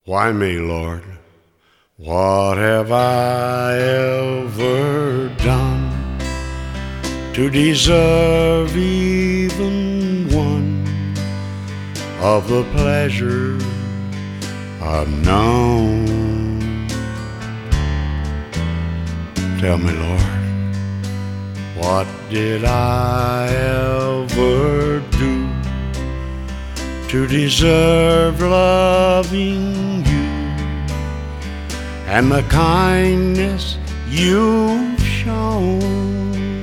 Why me, Lord? What have I ever done to deserve even one of the pleasures I've known? Tell me, Lord, what did I ever do to deserve loving you and the kindness you've shown?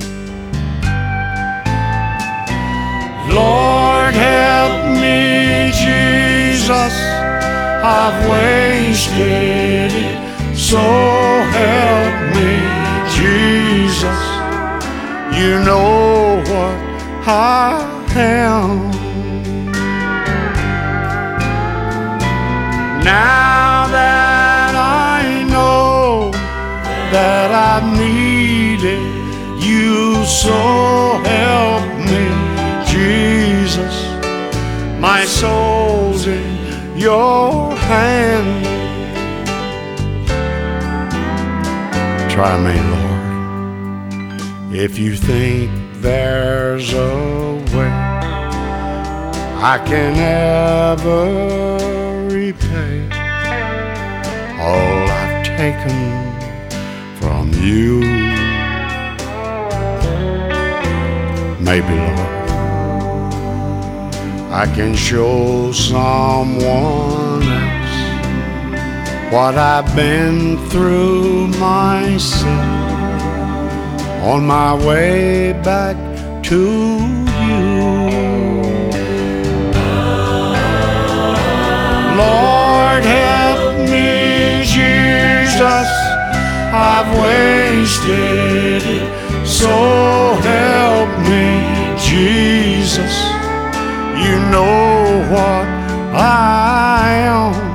Lord, help me, Jesus, I've wasted it, so help me, Jesus, you know what I am. Now that I know that I've needed you, so help me, Jesus, my soul's in your hand. Try me, Lord, if you think there's a way I can ever repay all I've taken from you. Maybe, Lord, I can show someone else what I've been through myself on my way back to you. Lord, help me, Jesus, I've wasted it, so help me, Jesus, you know what I am.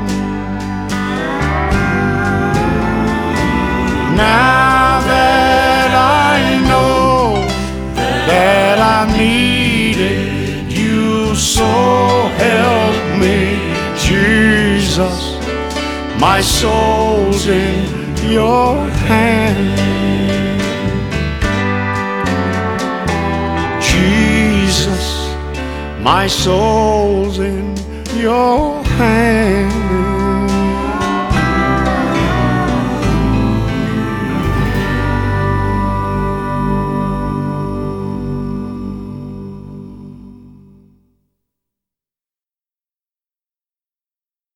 Now that I know that I needed you, so help me, Jesus, my soul's in your hand. Jesus, my soul's in your hand.